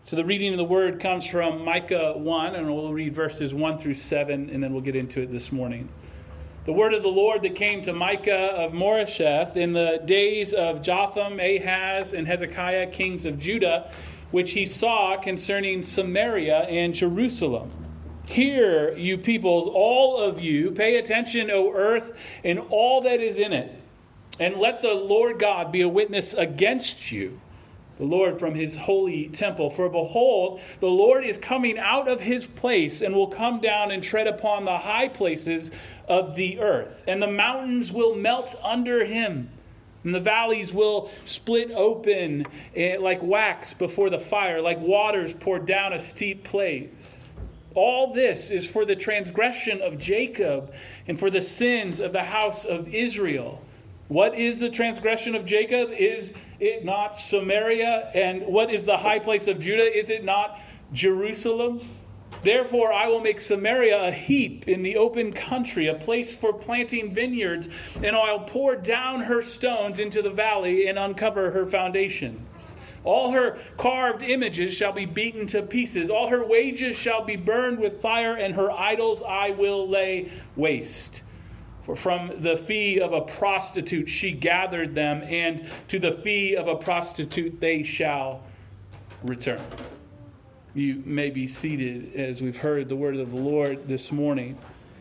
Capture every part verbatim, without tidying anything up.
So the reading of the word comes from Micah one, and we'll read verses one through seven, and then we'll get into it this morning. The word of the Lord that came to Micah of Moresheth in the days of Jotham, Ahaz, and Hezekiah, kings of Judah, which he saw concerning Samaria and Jerusalem. Hear, you peoples, all of you, pay attention, O earth, and all that is in it, and let the Lord God be a witness against you, the Lord from his holy temple. For behold, the Lord is coming out of his place and will come down and tread upon the high places of the earth. And the mountains will melt under him, and the valleys will split open like wax before the fire, like waters poured down a steep place. All this is for the transgression of Jacob and for the sins of the house of Israel. What is the transgression of Jacob? Is it not Samaria? And what is the high place of Judah? Is it not Jerusalem? Therefore I will make Samaria a heap in the open country, a place for planting vineyards, and I'll pour down her stones into the valley and uncover her foundations. All her carved images shall be beaten to pieces. All her wages shall be burned with fire, and her idols I will lay waste. For from the fee of a prostitute she gathered them, and to the fee of a prostitute they shall return. You may be seated as we've heard the word of the Lord this morning.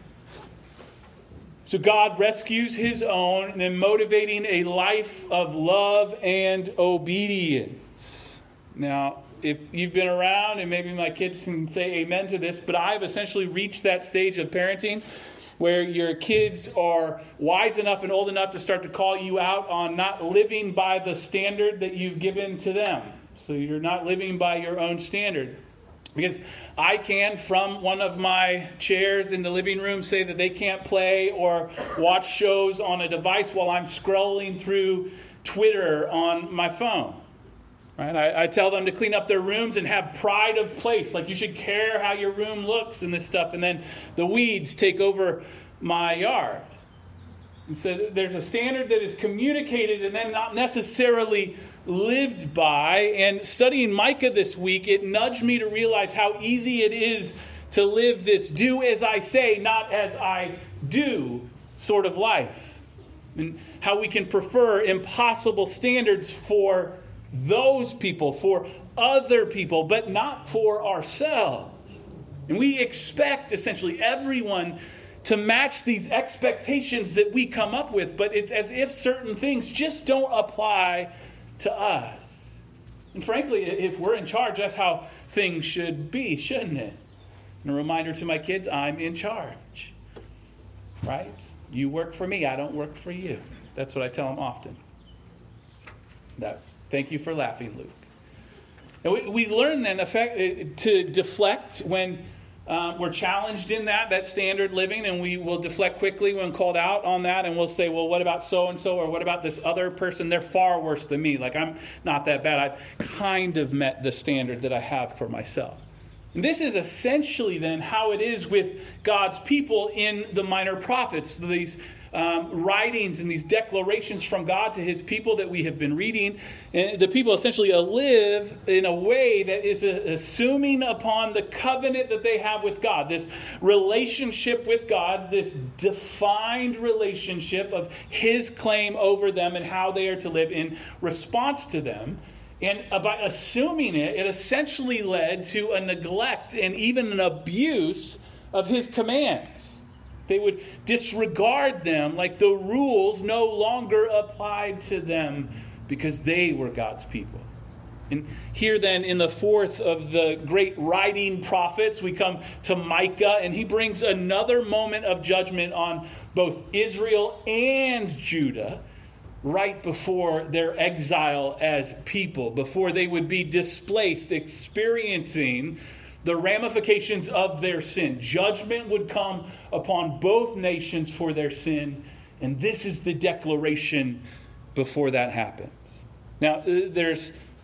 So God rescues his own, and then motivating a life of love and obedience. Now, if you've been around, and maybe my kids can say amen to this, but I've essentially reached that stage of parenting where your kids are wise enough and old enough to start to call you out on not living by the standard that you've given to them. So you're not living by your own standard. Because I can, from one of my chairs in the living room, say that they can't play or watch shows on a device while I'm scrolling through Twitter on my phone. Right? I, I tell them to clean up their rooms and have pride of place. Like, you should care how your room looks and this stuff. And then the weeds take over my yard. And so there's a standard that is communicated and then not necessarily lived by. And studying Micah this week, it nudged me to realize how easy it is to live this do as I say, not as I do sort of life. And how we can prefer impossible standards for those people, for other people, but not for ourselves. And we expect essentially everyone to match these expectations that we come up with, but it's as if certain things just don't apply to us. And frankly, if we're in charge, that's how things should be, shouldn't it? And a reminder to my kids, I'm in charge. Right? You work for me, I don't work for you. That's what I tell them often. That Thank you for laughing, Luke. And we, we learn then effect, to deflect when uh, we're challenged in that, that standard living, and we will deflect quickly when called out on that, and we'll say, well, what about so-and-so, or what about this other person? They're far worse than me. Like, I'm not that bad. I've kind of met the standard that I have for myself. And this is essentially then how it is with God's people in the minor prophets, these Um, writings and these declarations from God to his people that we have been reading. And the people essentially live in a way that is assuming upon the covenant that they have with God, this relationship with God, this defined relationship of his claim over them and how they are to live in response to them. And by assuming it, it essentially led to a neglect and even an abuse of his commands. They would disregard them like the rules no longer applied to them because they were God's people. And here then in the fourth of the great writing prophets, we come to Micah, and he brings another moment of judgment on both Israel and Judah right before their exile as people, before they would be displaced, experiencing the ramifications of their sin. Judgment would come upon both nations for their sin, and this is the declaration before that happens. Now, there's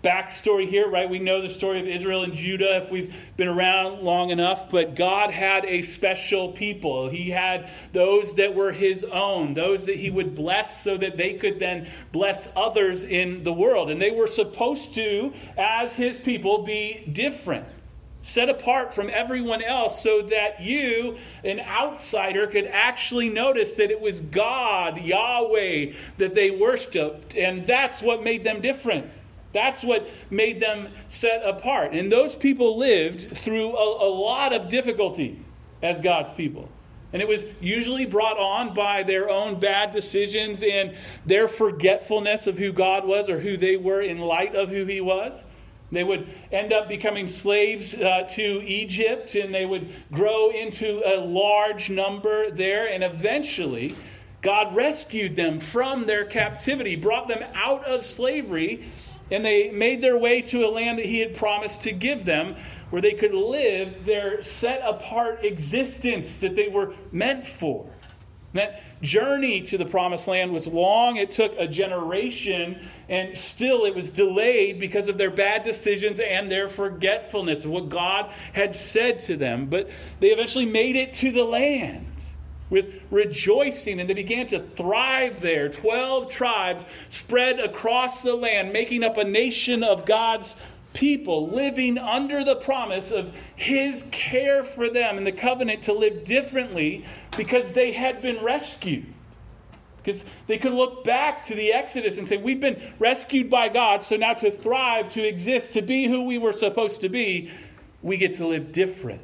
backstory here, right? We know the story of Israel and Judah if we've been around long enough, but God had a special people. He had those that were his own, those that he would bless so that they could then bless others in the world. And they were supposed to, as his people, be different, set apart from everyone else so that you, an outsider, could actually notice that it was God, Yahweh, that they worshiped. And that's what made them different. That's what made them set apart. And those people lived through a, a lot of difficulty as God's people. And it was usually brought on by their own bad decisions and their forgetfulness of who God was or who they were in light of who he was. They would end up becoming slaves uh, to Egypt, and they would grow into a large number there. And eventually, God rescued them from their captivity, brought them out of slavery, and they made their way to a land that he had promised to give them, where they could live their set-apart existence that they were meant for. And that journey to the promised land was long. It took a generation, and still it was delayed because of their bad decisions and their forgetfulness of what God had said to them. But they eventually made it to the land with rejoicing, and they began to thrive there. Twelve tribes spread across the land, making up a nation of God's people, living under the promise of his care for them and the covenant to live differently because they had been rescued. Because they could look back to the Exodus and say, we've been rescued by God, so now to thrive, to exist, to be who we were supposed to be, we get to live different.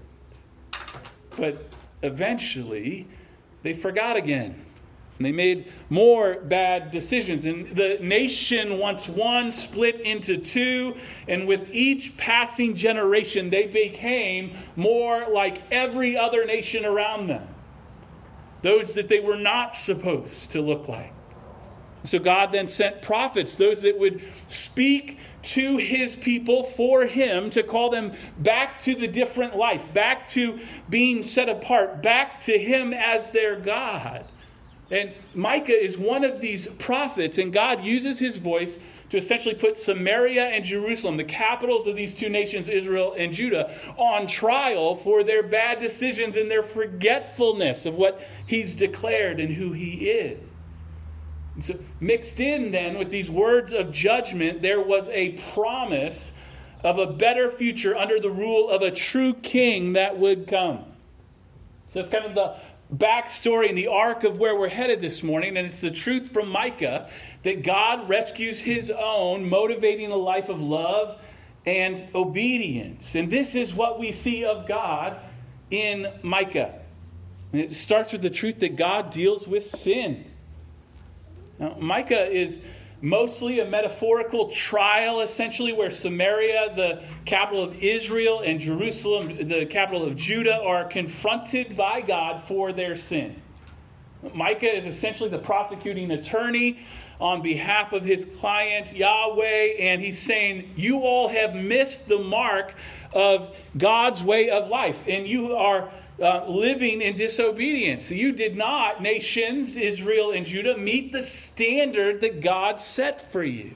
But eventually, they forgot again. And they made more bad decisions. And the nation, once one, split into two. And with each passing generation, they became more like every other nation around them. Those that they were not supposed to look like. So God then sent prophets, those that would speak to his people for him, to call them back to the different life, back to being set apart, back to him as their God. And Micah is one of these prophets, and God uses his voice to essentially put Samaria and Jerusalem, the capitals of these two nations, Israel and Judah, on trial for their bad decisions and their forgetfulness of what he's declared and who he is. And so mixed in then with these words of judgment, there was a promise of a better future under the rule of a true king that would come. So that's kind of the backstory and the arc of where we're headed this morning. And it's the truth from Micah that God rescues his own, motivating a life of love and obedience. And this is what we see of God in Micah. And it starts with the truth that God deals with sin. Now, Micah is mostly a metaphorical trial, essentially, where Samaria, the capital of Israel, and Jerusalem, the capital of Judah, are confronted by God for their sin. Micah is essentially the prosecuting attorney on behalf of his client, Yahweh, and he's saying, you all have missed the mark of God's way of life, and you are Uh, living in disobedience. You did not, nations, Israel and Judah, meet the standard that God set for you.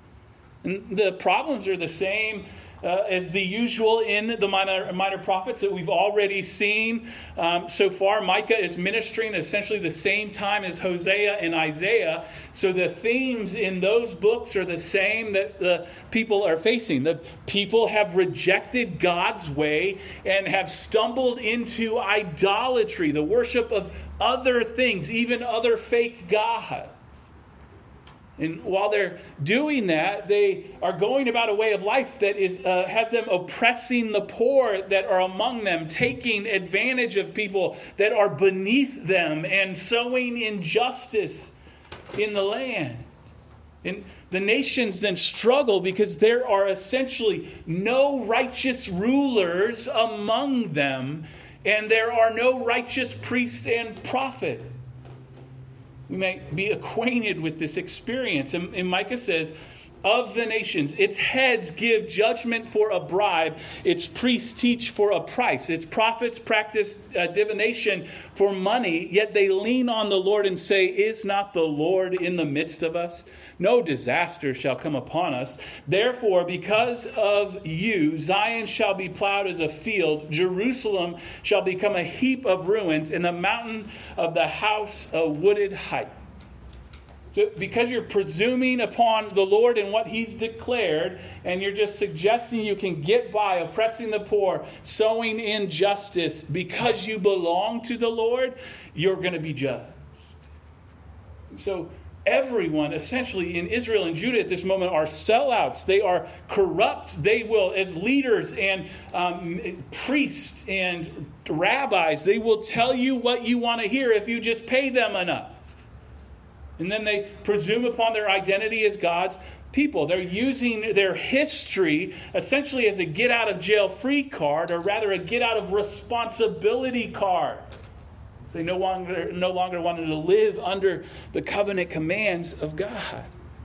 And the problems are the same uh, as the usual in the minor, minor prophets that we've already seen um, so far. Micah is ministering essentially the same time as Hosea and Isaiah. So the themes in those books are the same that the people are facing. The people have rejected God's way and have stumbled into idolatry, the worship of other things, even other fake gods. And while they're doing that, they are going about a way of life that is uh, has them oppressing the poor that are among them, taking advantage of people that are beneath them, and sowing injustice in the land. And the nations then struggle because there are essentially no righteous rulers among them, and there are no righteous priests and prophets. We may be acquainted with this experience. And, and Micah says, of the nations. Its heads give judgment for a bribe. Its priests teach for a price. Its prophets practice uh, divination for money, yet they lean on the Lord and say, is not the Lord in the midst of us? No disaster shall come upon us. Therefore, because of you, Zion shall be plowed as a field. Jerusalem shall become a heap of ruins, and the mountain of the house a wooded height. So because you're presuming upon the Lord and what he's declared, and you're just suggesting you can get by oppressing the poor, sowing injustice, because you belong to the Lord, you're going to be judged. So everyone essentially in Israel and Judah at this moment are sellouts. They are corrupt. They will, as leaders and um, priests and rabbis, they will tell you what you want to hear if you just pay them enough. And then they presume upon their identity as God's people. They're using their history essentially as a get-out-of-jail-free card, or rather a get-out-of-responsibility card. So they no longer, no longer wanted to live under the covenant commands of God.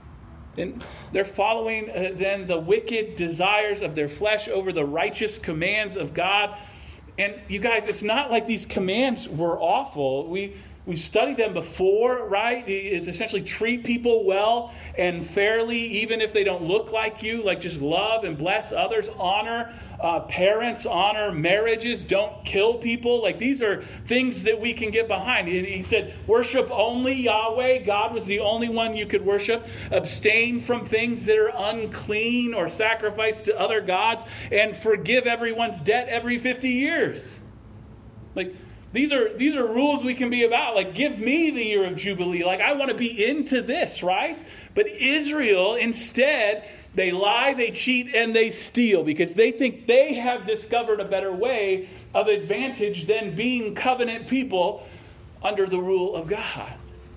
And they're following uh, then the wicked desires of their flesh over the righteous commands of God. And you guys, it's not like these commands were awful. We... We studied them before, right? It's essentially treat people well and fairly, even if they don't look like you. Like just love and bless others. Honor uh, parents. Honor marriages. Don't kill people. Like these are things that we can get behind. And he said, worship only Yahweh. God was the only one you could worship. Abstain from things that are unclean or sacrifice to other gods. And forgive everyone's debt every fifty years. Like... These are these are rules we can be about. Like, give me the year of Jubilee. Like, I want to be into this, right? But Israel, instead, they lie, they cheat, and they steal because they think they have discovered a better way of advantage than being covenant people under the rule of God.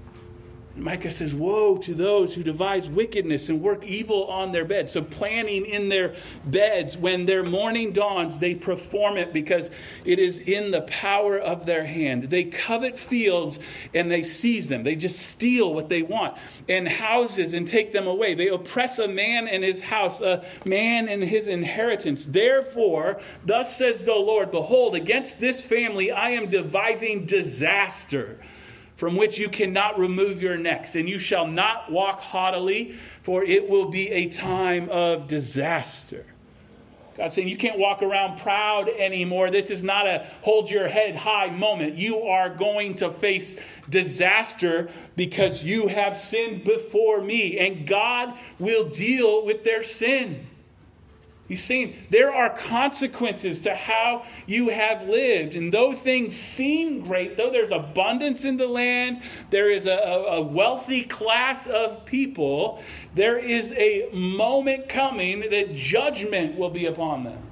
Micah says, woe to those who devise wickedness and work evil on their beds. So planning in their beds, when their morning dawns, they perform it because it is in the power of their hand. They covet fields and they seize them. They just steal what they want. And houses and take them away. They oppress a man and his house, a man and his inheritance. Therefore, thus says the Lord, behold, against this family I am devising disaster, from which you cannot remove your necks, and you shall not walk haughtily, for it will be a time of disaster. God's saying you can't walk around proud anymore. This is not a hold your head high moment. You are going to face disaster because you have sinned before me, and God will deal with their sin. He's saying there are consequences to how you have lived. And though things seem great, though there's abundance in the land, there is a, a wealthy class of people, there is a moment coming that judgment will be upon them.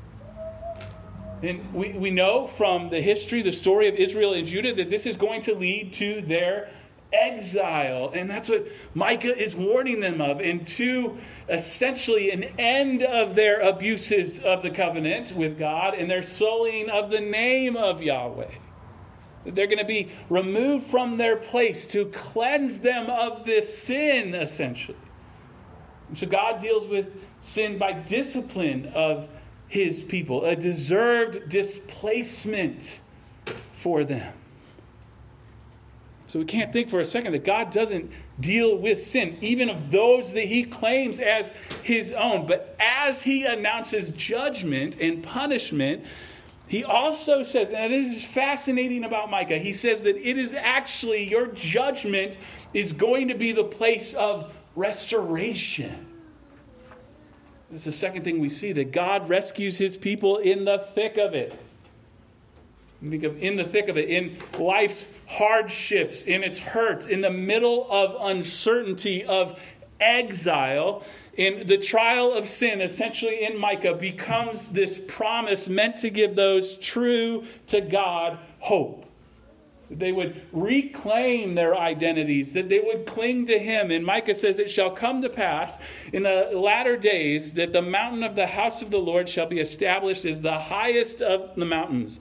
And we, we know from the history, the story of Israel and Judah, that this is going to lead to their exile. And that's what Micah is warning them of. And to essentially an end of their abuses of the covenant with God and their sullying of the name of Yahweh. They're going to be removed from their place to cleanse them of this sin, essentially. And so God deals with sin by discipline of his people, a deserved displacement for them. So we can't think for a second that God doesn't deal with sin, even of those that he claims as his own. But as he announces judgment and punishment, he also says, and this is fascinating about Micah, he says that it is actually, your judgment is going to be the place of restoration. This is the second thing we see, that God rescues his people in the thick of it. Think of in the thick of it, in life's hardships, in its hurts, in the middle of uncertainty, of exile, in the trial of sin, essentially in Micah, becomes this promise meant to give those true to God hope. That they would reclaim their identities, that they would cling to him. And Micah says, it shall come to pass in the latter days that the mountain of the house of the Lord shall be established as the highest of the mountains,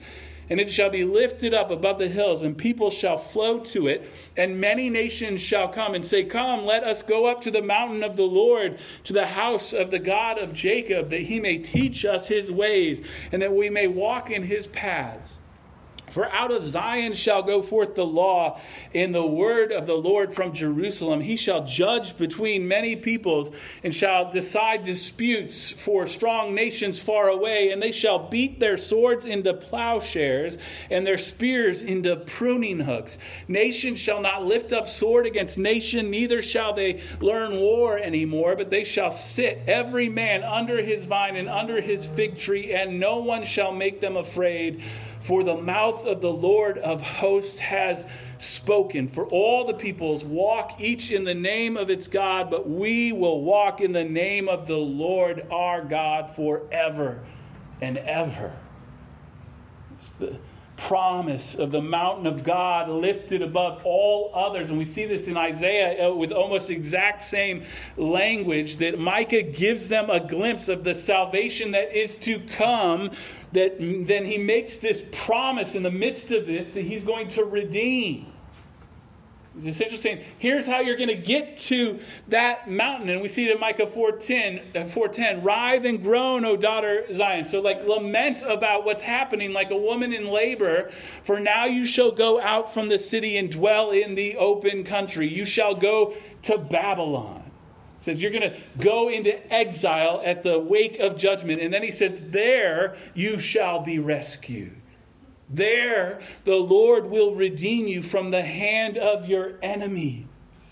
And it shall be lifted up above the hills, and people shall flow to it, and many nations shall come and say, Come, let us go up to the mountain of the Lord, to the house of the God of Jacob, that he may teach us his ways, and that we may walk in his paths. For out of Zion shall go forth the law and the word of the Lord from Jerusalem. He shall judge between many peoples and shall decide disputes for strong nations far away. And they shall beat their swords into plowshares and their spears into pruning hooks. Nation shall not lift up sword against nation, neither shall they learn war anymore, but they shall sit every man under his vine and under his fig tree, and no one shall make them afraid. For the mouth of the Lord of hosts has spoken. For all the peoples walk each in the name of its God, but we will walk in the name of the Lord our God forever and ever. It's the promise of the mountain of God lifted above all others. And we see this in Isaiah with almost exact same language, that Micah gives them a glimpse of the salvation that is to come. That then he makes this promise in the midst of this that he's going to redeem. He's essentially saying, here's how you're going to get to that mountain. And we see it in Micah four ten, writhe and groan, O daughter Zion. So like lament about what's happening like a woman in labor. For now you shall go out from the city and dwell in the open country. You shall go to Babylon. Says you're going to go into exile at the wake of judgment. And then he says, there you shall be rescued. There the Lord will redeem you from the hand of your enemies.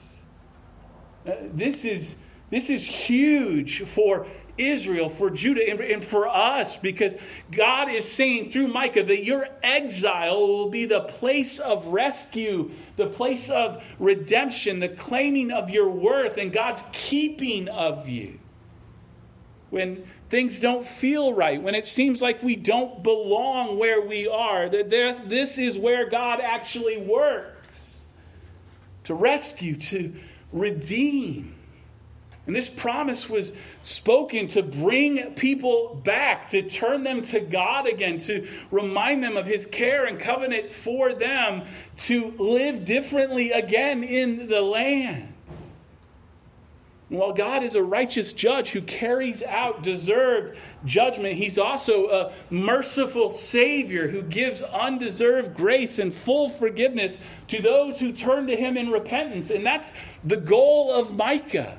Uh, this is, this is huge for Israel, for Judah, and, and for us, because God is saying through Micah that your exile will be the place of rescue, the place of redemption, the claiming of your worth, and God's keeping of you. When things don't feel right, when it seems like we don't belong where we are, that there, this is where God actually works to rescue, to redeem. And this promise was spoken to bring people back, to turn them to God again, to remind them of his care and covenant for them, to live differently again in the land. And while God is a righteous judge who carries out deserved judgment, he's also a merciful Savior who gives undeserved grace and full forgiveness to those who turn to him in repentance. And that's the goal of Micah.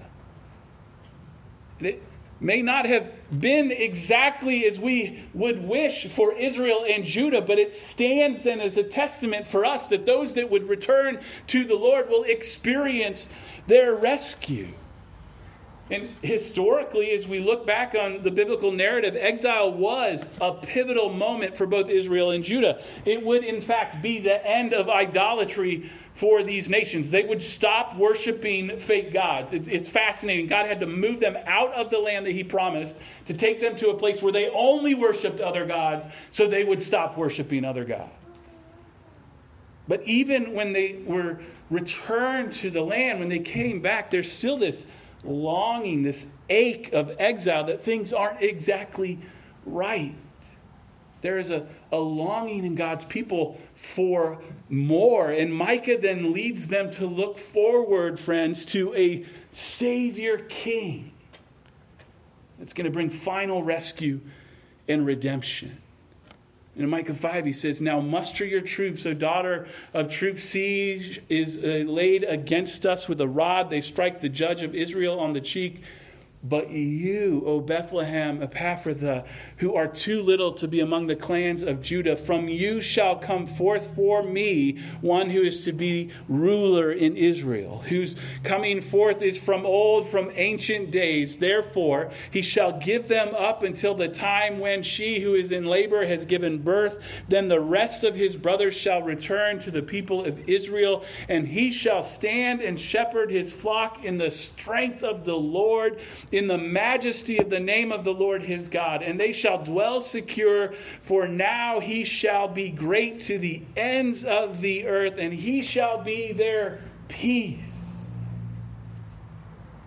It may not have been exactly as we would wish for Israel and Judah, but it stands then as a testament for us that those that would return to the Lord will experience their rescue. And historically, as we look back on the biblical narrative, exile was a pivotal moment for both Israel and Judah. It would, in fact, be the end of idolatry for these nations. They would stop worshiping fake gods. It's, it's fascinating. God had to move them out of the land that he promised to take them to a place where they only worshiped other gods, so they would stop worshiping other gods. But even when they were returned to the land, when they came back, there's still this longing, this ache of exile that things aren't exactly right. There is a, a longing in God's people for more. And Micah then leads them to look forward, friends, to a Savior King that's going to bring final rescue and redemption. In Micah five, he says, now muster your troops, O daughter of troops. Siege is uh, laid against us with a rod. They strike the judge of Israel on the cheek. But you, O Bethlehem Ephrathah, who are too little to be among the clans of Judah, from you shall come forth for me one who is to be ruler in Israel, whose coming forth is from old, from ancient days. Therefore, he shall give them up until the time when she who is in labor has given birth. Then the rest of his brothers shall return to the people of Israel, and he shall stand and shepherd his flock in the strength of the Lord, in the majesty of the name of the Lord his God. And they shall dwell secure, for now he shall be great to the ends of the earth, and he shall be their peace.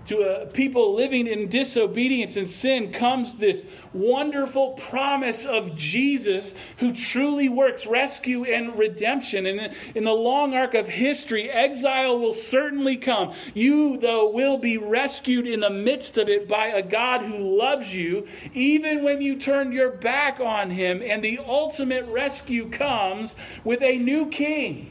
to a people living in disobedience and sin comes this wonderful promise of Jesus who truly works rescue and redemption. And in the long arc of history, exile will certainly come. You, though, will be rescued in the midst of it by a God who loves you, even when you turn your back on him. And the ultimate rescue comes with a new king.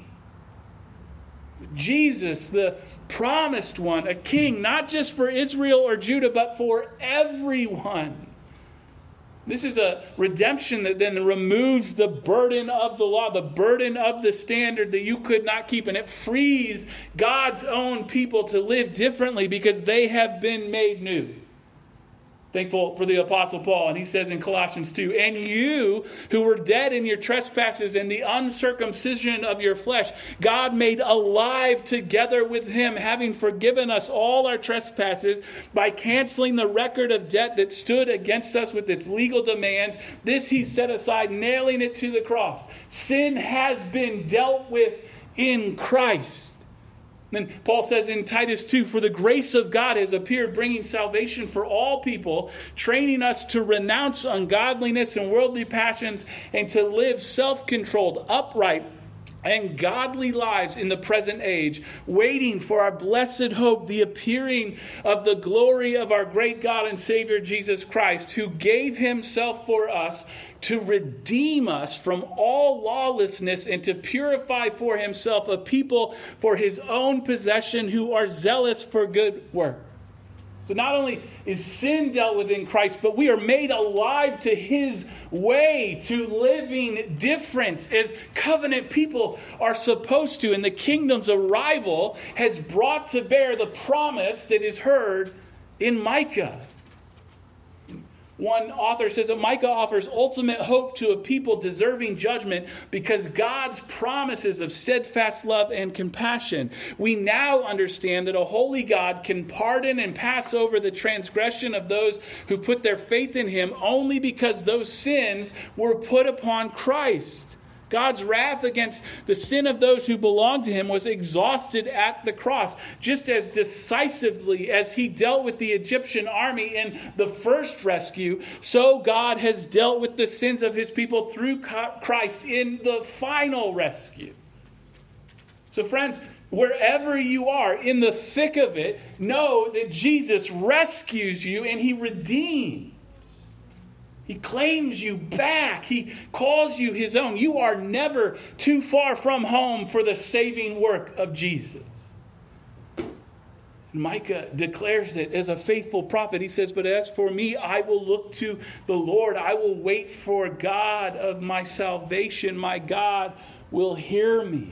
Jesus, the promised one, a king, not just for Israel or Judah, but for everyone. This is a redemption that then removes the burden of the law, the burden of the standard that you could not keep. And it frees God's own people to live differently because they have been made new. Thankful for the Apostle Paul. And he says in Colossians two, and you who were dead in your trespasses and the uncircumcision of your flesh, God made alive together with him, having forgiven us all our trespasses by canceling the record of debt that stood against us with its legal demands. This he set aside, nailing it to the cross. Sin has been dealt with in Christ. Then Paul says in Titus two, for the grace of God has appeared, bringing salvation for all people, training us to renounce ungodliness and worldly passions and to live self-controlled, upright, and godly lives in the present age, waiting for our blessed hope, the appearing of the glory of our great God and Savior Jesus Christ, who gave himself for us to redeem us from all lawlessness and to purify for himself a people for his own possession who are zealous for good work. So not only is sin dealt with in Christ, but we are made alive to his way, to living different as covenant people are supposed to. And the kingdom's arrival has brought to bear the promise that is heard in Micah. One author says that Micah offers ultimate hope to a people deserving judgment because God's promises of steadfast love and compassion. We now understand that a holy God can pardon and pass over the transgression of those who put their faith in him only because those sins were put upon Christ. God's wrath against the sin of those who belong to him was exhausted at the cross. Just as decisively as he dealt with the Egyptian army in the first rescue, so God has dealt with the sins of his people through Christ in the final rescue. So friends, wherever you are, in the thick of it, know that Jesus rescues you and he redeems. He claims you back. He calls you his own. You are never too far from home for the saving work of Jesus. Micah declares it as a faithful prophet. He says, but as for me, I will look to the Lord. I will wait for God of my salvation. My God will hear me.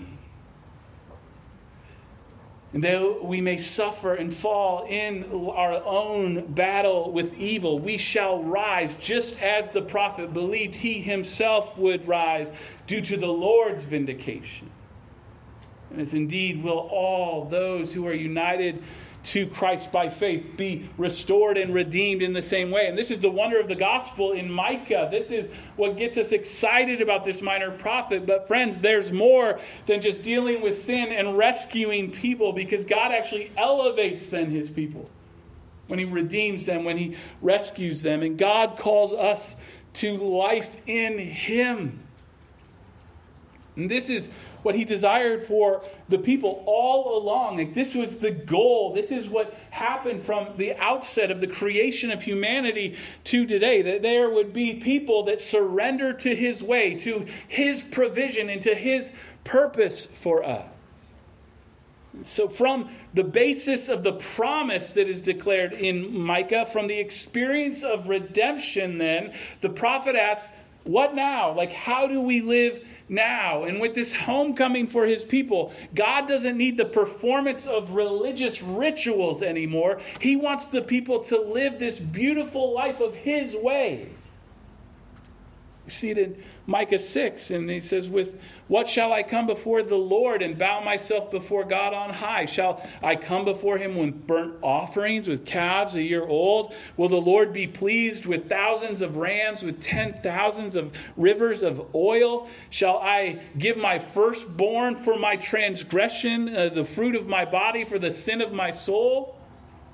And though we may suffer and fall in our own battle with evil, we shall rise just as the prophet believed he himself would rise due to the Lord's vindication. And as indeed will all those who are united to Christ by faith be restored and redeemed in the same way. And this is the wonder of the gospel in Micah. This is what gets us excited about this minor prophet. But friends, there's more than just dealing with sin and rescuing people, because God actually elevates then his people when he redeems them, when he rescues them. And God calls us to life in him. And this is what he desired for the people all along. Like, this was the goal. This is what happened from the outset of the creation of humanity to today. That there would be people that surrender to his way, to his provision, and to his purpose for us. So from the basis of the promise that is declared in Micah, from the experience of redemption then, the prophet asks, what now? Like, how do we live now? And with this homecoming for his people, God doesn't need the performance of religious rituals anymore. He wants the people to live this beautiful life of his way. You see it in Micah six, and he says, with what shall I come before the Lord and bow myself before God on high? Shall I come before him with burnt offerings, with calves a year old? Will the Lord be pleased with thousands of rams, with ten thousands of rivers of oil? Shall I give my firstborn for my transgression, uh, the fruit of my body for the sin of my soul?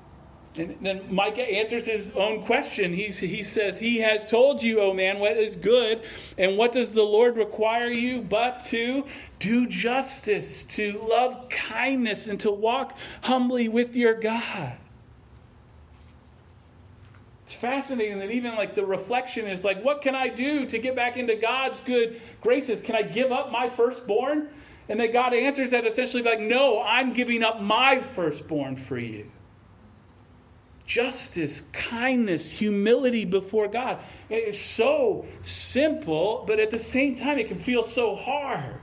And then Micah answers his own question. He, he says, he has told you, O man, what is good. And what does the Lord require you but to do justice, to love kindness, and to walk humbly with your God. It's fascinating that even like the reflection is like, what can I do to get back into God's good graces? Can I give up my firstborn? And that God answers that essentially like, no, I'm giving up my firstborn for you. Justice, kindness, humility before God. It is so simple, but at the same time, it can feel so hard.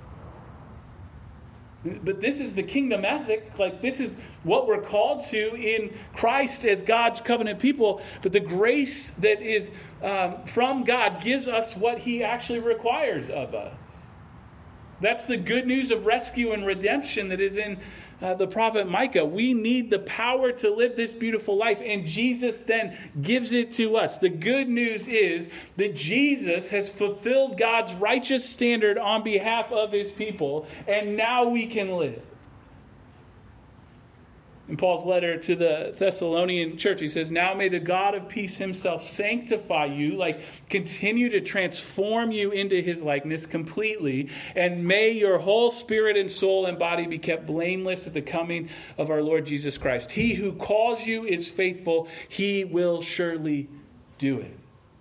But this is the kingdom ethic. Like, this is what we're called to in Christ as God's covenant people. But the grace that is um, from God gives us what he actually requires of us. That's the good news of rescue and redemption that is in uh, the prophet Micah. We need the power to live this beautiful life, and Jesus then gives it to us. The good news is that Jesus has fulfilled God's righteous standard on behalf of his people, and now we can live. In Paul's letter to the Thessalonian church, he says, now may the God of peace himself sanctify you, like continue to transform you into his likeness completely, and may your whole spirit and soul and body be kept blameless at the coming of our Lord Jesus Christ. He who calls you is faithful. He will surely do it.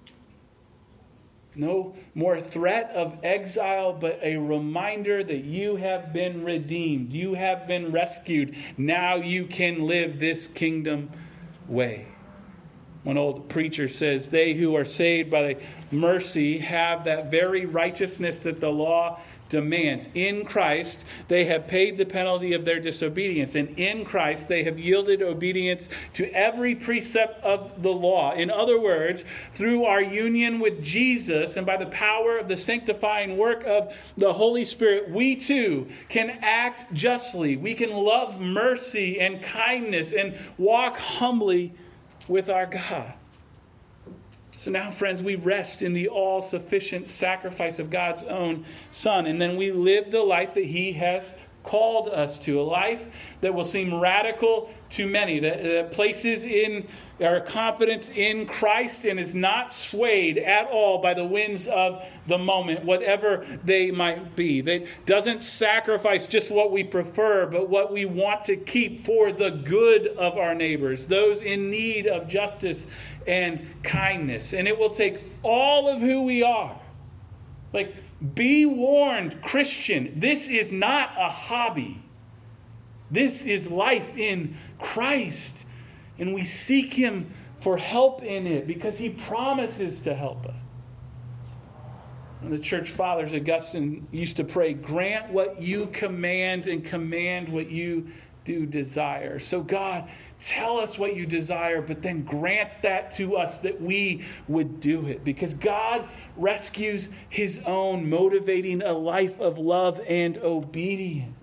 No more threat of exile, but a reminder that you have been redeemed. You have been rescued. Now you can live this kingdom way. One old preacher says, they who are saved by mercy have that very righteousness that the law demands. In Christ, they have paid the penalty of their disobedience. And in Christ, they have yielded obedience to every precept of the law. In other words, through our union with Jesus and by the power of the sanctifying work of the Holy Spirit, we too can act justly. We can love mercy and kindness and walk humbly with our God. So now, friends, we rest in the all-sufficient sacrifice of God's own Son. And then we live the life that he has called us to. A life that will seem radical to many. That, that places in our confidence in Christ and is not swayed at all by the winds of the moment, whatever they might be. That doesn't sacrifice just what we prefer, but what we want to keep for the good of our neighbors, those in need of justice and kindness. And it will take all of who we are. Like, be warned, Christian, this is not a hobby. This is life in Christ. And we seek him for help in it because he promises to help us. And the church fathers, Augustine used to pray, grant what you command and command what you do desire. So God, tell us what you desire, but then grant that to us that we would do it. Because God rescues his own, motivating a life of love and obedience.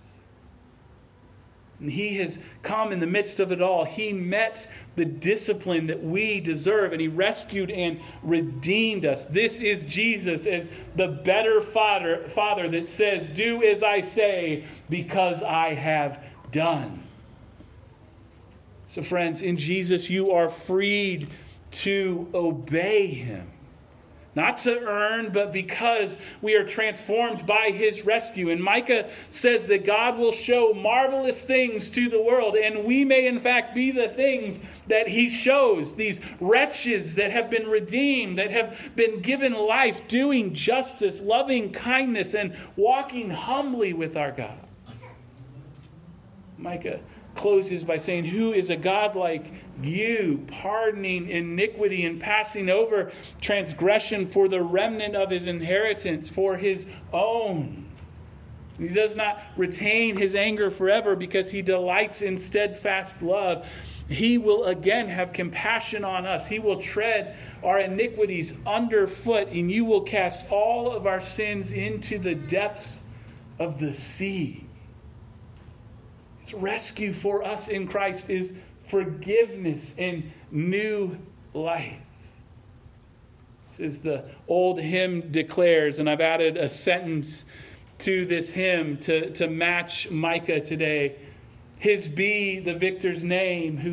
And he has come in the midst of it all. He met the discipline that we deserve, and he rescued and redeemed us. This is Jesus as the better father, father that says, do as I say, because I have done. So friends, in Jesus you are freed to obey him. Not to earn, but because we are transformed by his rescue. And Micah says that God will show marvelous things to the world. And we may in fact be the things that he shows. These wretches that have been redeemed, that have been given life, doing justice, loving kindness, and walking humbly with our God. Micah closes by saying, who is a God like you, pardoning iniquity and passing over transgression for the remnant of his inheritance, for his own. He does not retain his anger forever because he delights in steadfast love. He will again have compassion on us. He will tread our iniquities underfoot, and you will cast all of our sins into the depths of the sea. His rescue for us in Christ is forgiveness and new life. This is the old hymn declares, and I've added a sentence to this hymn to, to match Micah today. His be the victor's name, who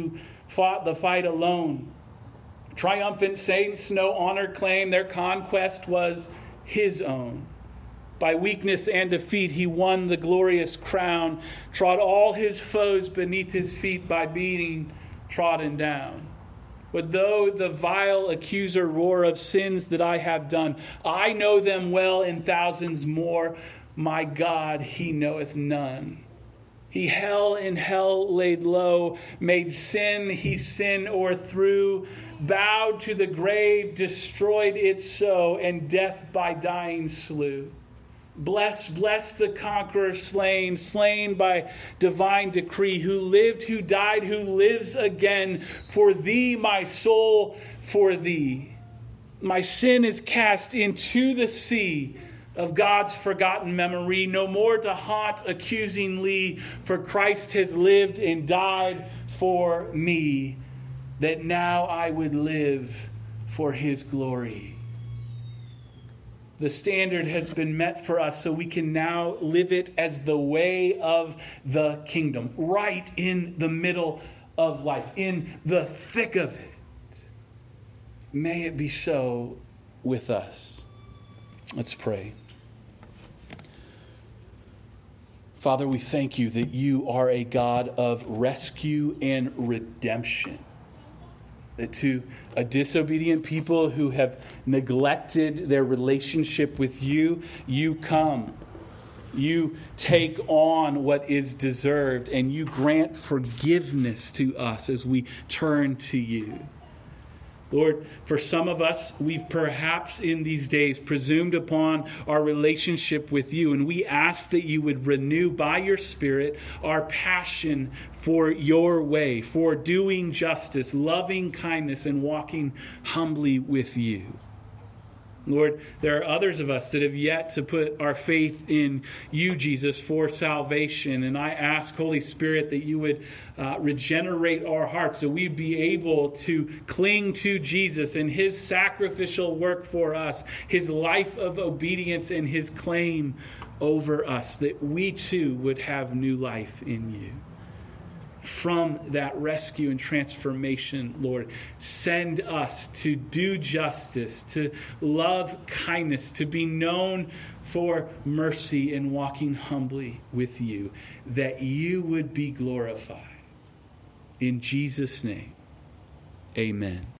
fought the fight alone. Triumphant saints no honor claim. Their conquest was his own. By weakness and defeat, he won the glorious crown, trod all his foes beneath his feet by being trodden down. But though the vile accuser roar of sins that I have done, I know them well in thousands more. My God, he knoweth none. He hell in hell laid low, made sin he sin o'erthrew, bowed to the grave, destroyed it so, and death by dying slew. Bless, bless the conqueror slain, slain by divine decree, who lived, who died, who lives again, for thee, my soul, for thee. My sin is cast into the sea of God's forgotten memory, no more to haunt accusingly, for Christ has lived and died for me, that now I would live for his glory. The standard has been met for us, so we can now live it as the way of the kingdom, right in the middle of life, in the thick of it. May it be so with us. Let's pray. Father, we thank you that you are a God of rescue and redemption. That to a disobedient people who have neglected their relationship with you, you come. You take on what is deserved, and you grant forgiveness to us as we turn to you. Lord, for some of us, we've perhaps in these days presumed upon our relationship with you, and we ask that you would renew by your Spirit our passion for your way, for doing justice, loving kindness, and walking humbly with you. Lord, there are others of us that have yet to put our faith in you, Jesus, for salvation. And I ask, Holy Spirit, that you would uh, regenerate our hearts so we'd be able to cling to Jesus and his sacrificial work for us, his life of obedience and his claim over us, that we too would have new life in you. From that rescue and transformation, Lord, send us to do justice, to love kindness, to be known for mercy and walking humbly with you, that you would be glorified. In Jesus' name, amen.